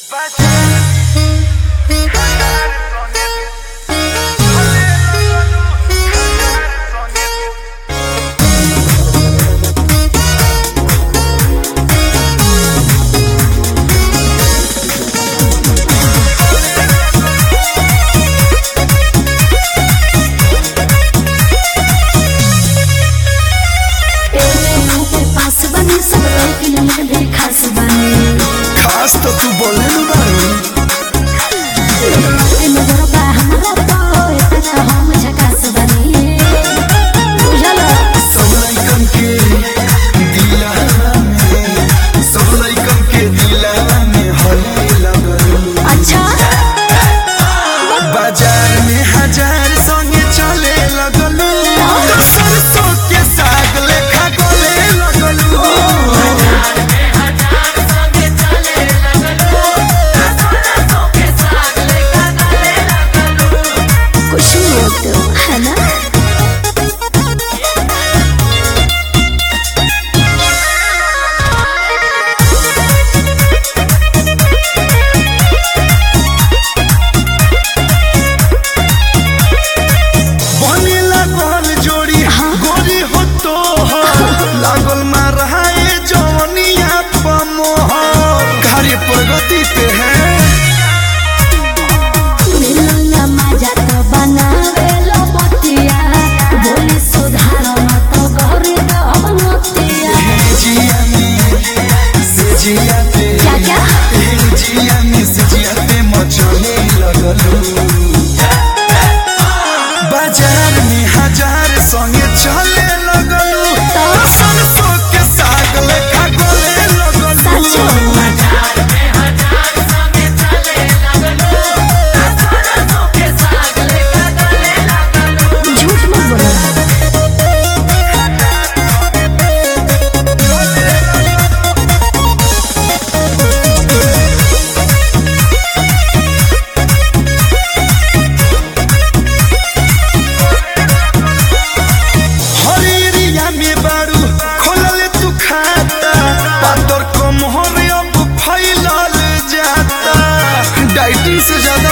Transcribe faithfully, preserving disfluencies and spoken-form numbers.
खास तो तू बोले न बारू सब लइकन के दिला में सब लइकन के दिला में हले लगल। अच्छा बाजार में हजार संगे चले लगल। सरसों के साग लेखा गले लगल। है ना बने लागल जोड़ी गोरी हो तो लागल माराए जवनिया पमोहर कार्य प्रगति पे है। मिलना मजा तो बनावे लो बतिया बोली सुधारन तो कर दो नतिया जिया में से जिया पे क्या क्या जिया में से जिया पे मचले लगल। बाजार में हजार संगे चले लगल। सरसों के साग लेखा गले लगल। सचो झूठ मत बोलो हरिया में बारू खोलल तू खाता पातर कमहर अब फैलल जाता। डाइटिंग से ज्यादा